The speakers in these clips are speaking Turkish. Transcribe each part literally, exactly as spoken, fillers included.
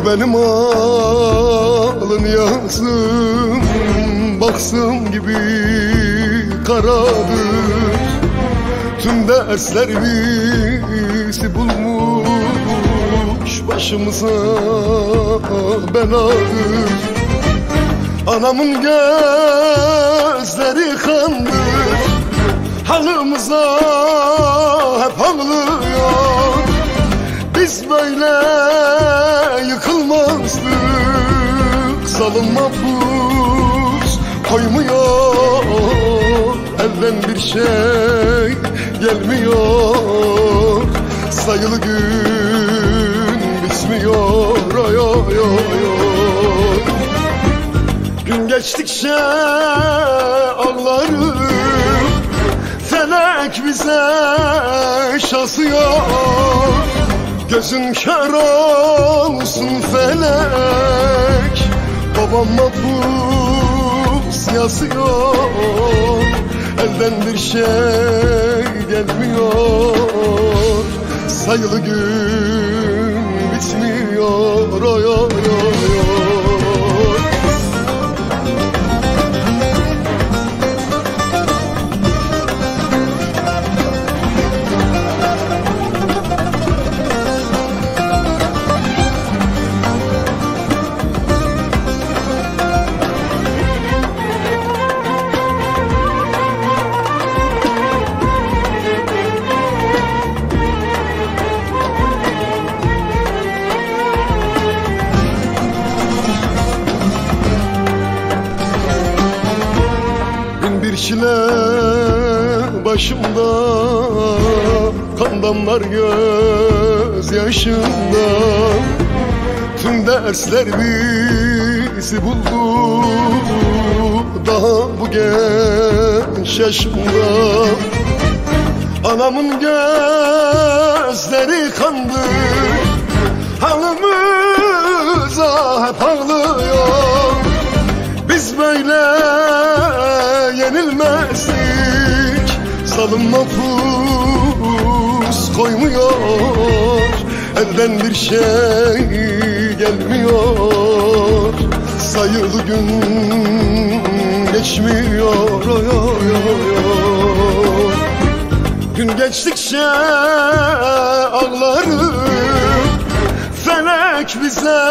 benim alın yazım baksım gibi karadır. Tüm dersler bizi bulmuş başımıza beladır. Anamın gözleri kandır, halımıza hep ağlıyor. Biz böyle yıkılmazdık, zalim mahpus koymuyor. Elden bir şey gelmiyor, sayılı gün bitmiyor. Oy oy oy oy. Gün geçtikçe ağlarım, felek bize şasıyor. Gözün kör olsun felek, babam mahpus yazıyor. Elden bir şey gelmiyor, sayılı gün bitmiyor. Oy oy oy oy. Bir çile başımda, kan damlar göz yaşımda. Tüm dersler bizi buldu daha bu genç yaşımda. Anamın gözleri kandı, halımıza hep ağlıyor. Biz böyle yenilmezdik, zalim mahpus koymuyor. Elden bir şey gelmiyor, sayılı gün geçmiyor. Oy oy oy oy. Gün geçtikçe ağlarım, felek bize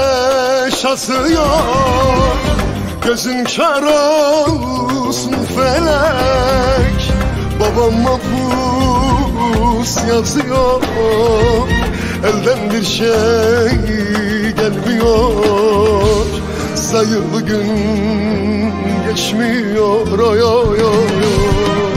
şasıyor. Gözün kör olsun felek, babam mahpus yazıyor. Elden bir şey gelmiyor, sayılı gün geçmiyor. Oy oy oy oy.